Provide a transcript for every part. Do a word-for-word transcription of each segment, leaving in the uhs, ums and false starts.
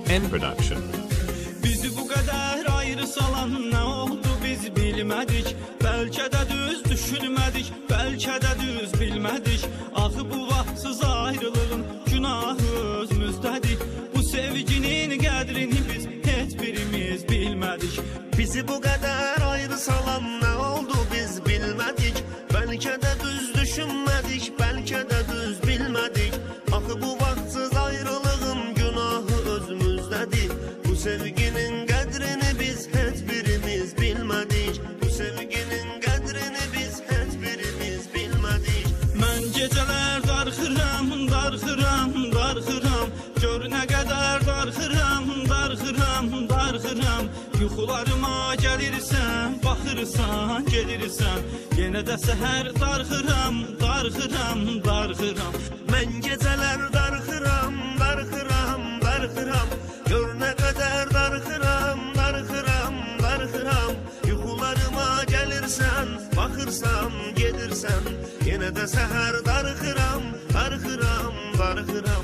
N Production. Bizi bu qədər ayrı salan nə oldu biz bilmədik. Bəlkə də düz düşünmədik, bəlkə də düz bilmədik. Axı bu vaxtsız ayrılığın günahı özümüzdədir. Bu sevginin qədrini biz heç birimiz bilmədik. Bizi bu qədər ayrı salan nə oldu biz bilmədik. Bəlkə də düz düşünmədik, bəlkə də düz bilmədik. Axı bu vaxtsız ayrılığın günahı özümüzdədir. Bu sevginin qədrini biz heç birimiz bilmədik. Bu sevginin qədrini biz heç birimiz bilmədik. Mən gecələr darxıram, darxıram, darxıram. Gör nə qədər darxıram, darxıram, darxıram. Yuxularıma gəlirsən, baxırsan, gedirsən. Yenə də səhər darxıram, darxıram, darxıram. Mən gecələr darxıram, darxıram, darxıram. Gör nə qədər darxıram, darxıram, darxıram. Yuxularıma gəlirsən, baxırsan, gedirsən. Yenə də səhər darxıram, darxıram, darxıram.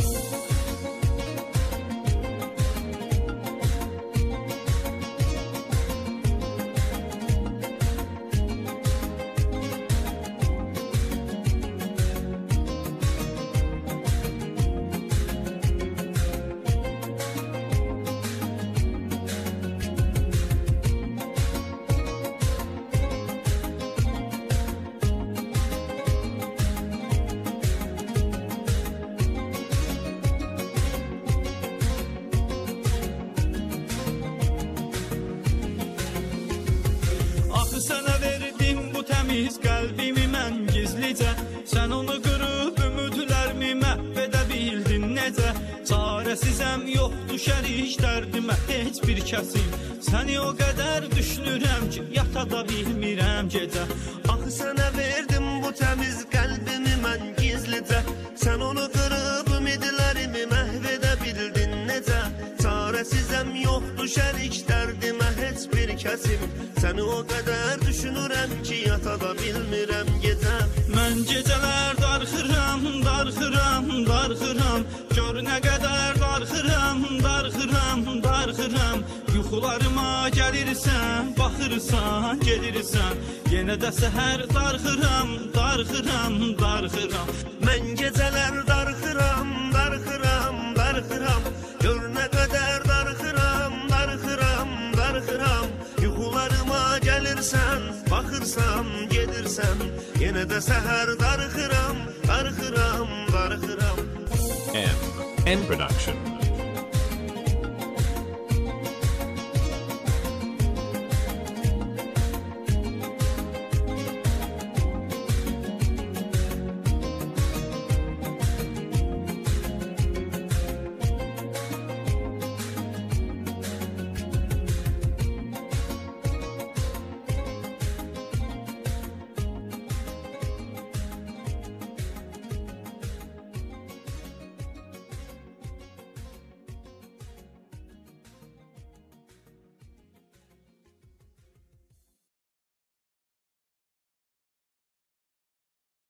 Sənə verdim bu təmiz qəlbimi mən gizlicə. Sən onu qırıb ümidlərimi məhv edə bildin necə. Çarəsizəm, yox düşərik dərdimə heç bir kəsim. Səni o qədər düşünürəm ki, yata da bilmirəm gecə. Axı sənə verdim bu təmiz qəlbimi mən gizlicə. Sən onu qırıb ümidlərimi məhv edə bildin necə. Çarəsizəm, yox düşərik dərdimə heç bir kəsim. Səni o qədər düşünürəm ki, yata da bilmirəm gecə. Mən gecələr darxıram, darxıram, darxıram. Gör nə qədər darxıram, darxıram, darxıram. Yuxularıma gəlirsən, baxırsan, gedirsən. Yenə də səhər darxıram, darxıram, darxıram. Mən gecələr darxıram, darxıram, darxıram. Gör nə qədər darxıram, darxıram, darxıram. Yuxularıma gəlirsən, baxırsan, gedirsən. Yenə də səhər darxıram, darxıram, darxıram. N N Production.